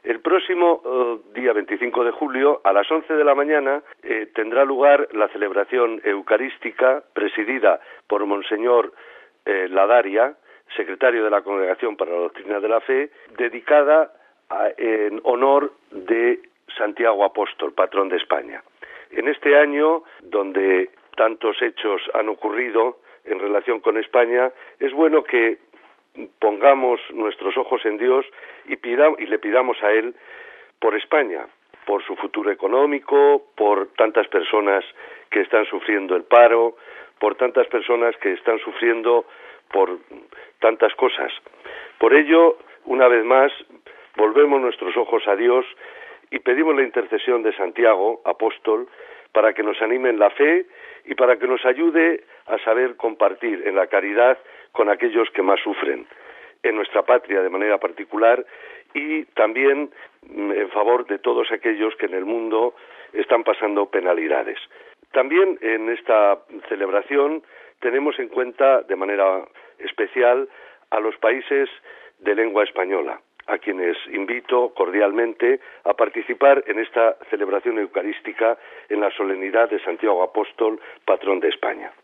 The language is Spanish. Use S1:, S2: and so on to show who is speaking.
S1: El próximo día 25 de julio, a las 11 de la mañana, tendrá lugar la celebración eucarística presidida por Monseñor Ladaria, secretario de la Congregación para la Doctrina de la Fe, dedicada en honor de Santiago Apóstol, patrón de España. En este año, donde tantos hechos han ocurrido en relación con España, es bueno que pongamos nuestros ojos en Dios y le pidamos a Él por España, por su futuro económico, por tantas personas que están sufriendo el paro, por tantas personas que están sufriendo por tantas cosas. Por ello, una vez más, volvemos nuestros ojos a Dios y pedimos la intercesión de Santiago, apóstol, para que nos anime en la fe y para que nos ayude a saber compartir en la caridad con aquellos que más sufren en nuestra patria de manera particular y también en favor de todos aquellos que en el mundo están pasando penalidades. También en esta celebración tenemos en cuenta de manera especial a los países de lengua española, a quienes invito cordialmente a participar en esta celebración eucarística en la solemnidad de Santiago Apóstol, patrón de España.